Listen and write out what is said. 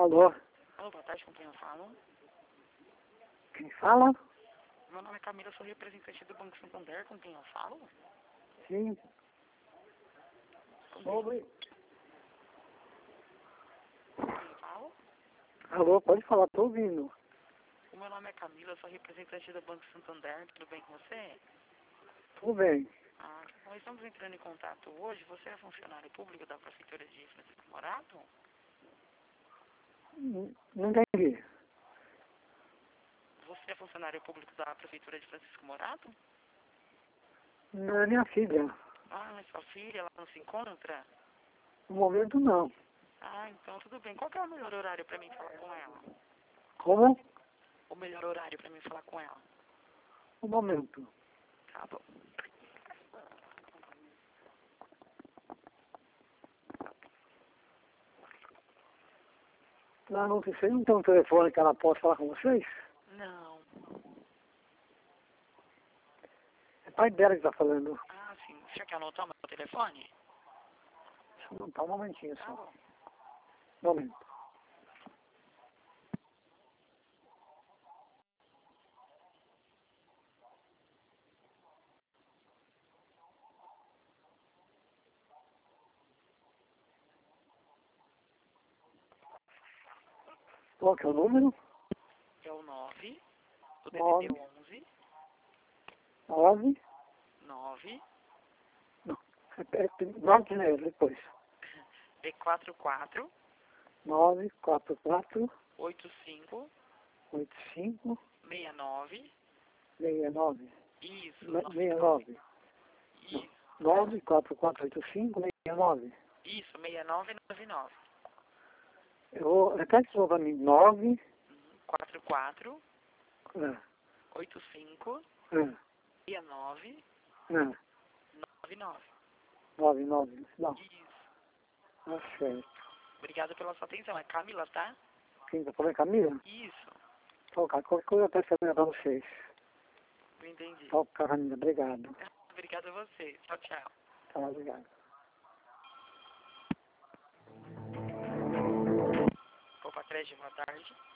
Alô? Alô, boa tarde, com quem eu falo? Quem fala? Meu nome é Camila, sou representante do Banco Santander, com quem eu falo? Sim. Com Sobre. quem eu falo? Alô, pode falar, tô ouvindo. O meu nome é Camila, sou representante do Banco Santander, tudo bem com você? Tudo bem. Nós estamos entrando em contato hoje, você é funcionário público da Prefeitura de Francisco Morato? Não entendi. Você é funcionário público da Prefeitura de Francisco Morato? Não é minha filha. Sua filha, ela não se encontra? No momento, não. Então tudo bem. Qual que é o melhor horário para mim falar com ela? Como? O melhor horário para mim falar com ela? No momento. Tá bom. Lá não, vocês não tem um telefone que ela possa falar com vocês? Não. É pai dela que tá falando. Sim. Você quer anotar o meu telefone? Não, tá um momentinho Tá só. bom. Momento. Qual que é o número? É o 9, o 9, DDD 11, 9, 9, não, repete, 9 né, depois. B44, 9, 4, 4, 85, 8, 5, 69, 69. isso, 69. isso, 9, 4, 4, 8, 5, 69. isso, 6999, Eu vou, repete só para mim. 9, 44, é, 85, é, 69, é, 99, 9, 9. Não, isso. tá certo. Obrigado pela sua atenção, é Camila, tá? Quem tá falando é Camila? Isso, Então, cara, qualquer coisa eu peço para vocês. eu entendi. Então, Camila, obrigado. Obrigado a você, tchau, tchau. Tá, obrigado. Copa Crédito, boa tarde.